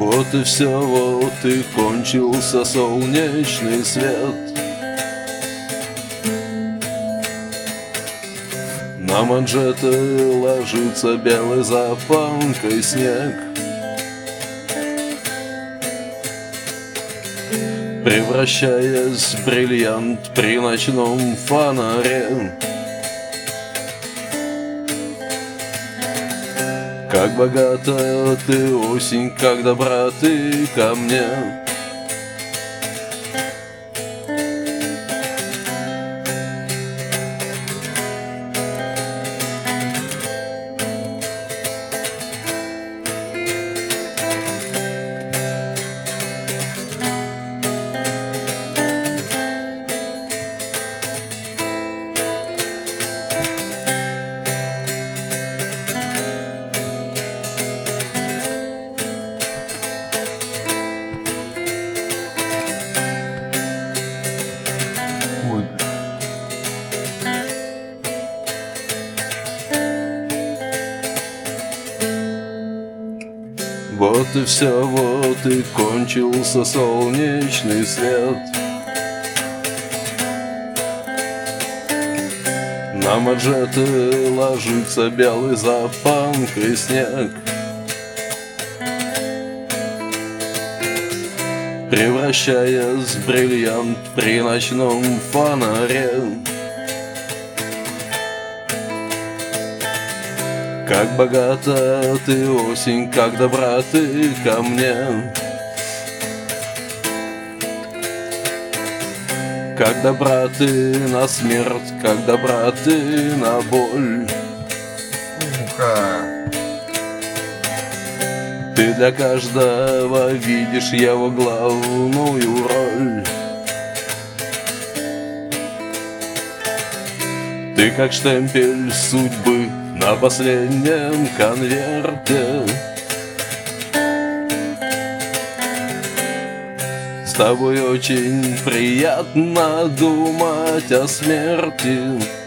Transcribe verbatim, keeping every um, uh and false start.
Вот и все, вот и кончился солнечный свет. На манжеты ложится белой запанкой снег, превращаясь в бриллиант при ночном фонаре. Как богата ты осень, как добра ты ко мне. Ой. Вот и все, вот и кончился солнечный свет. На манжеты ложится белый запанкой снег, превращаясь в бриллиант при ночном фонаре. Как богата ты осень, как добра ты ко мне. Как добра ты на смерть, как добра ты на боль. Уха. Ты для каждого видишь его главную роль. Ты как штемпель судьбы на последнем конверте. С тобой очень приятно думать о смерти.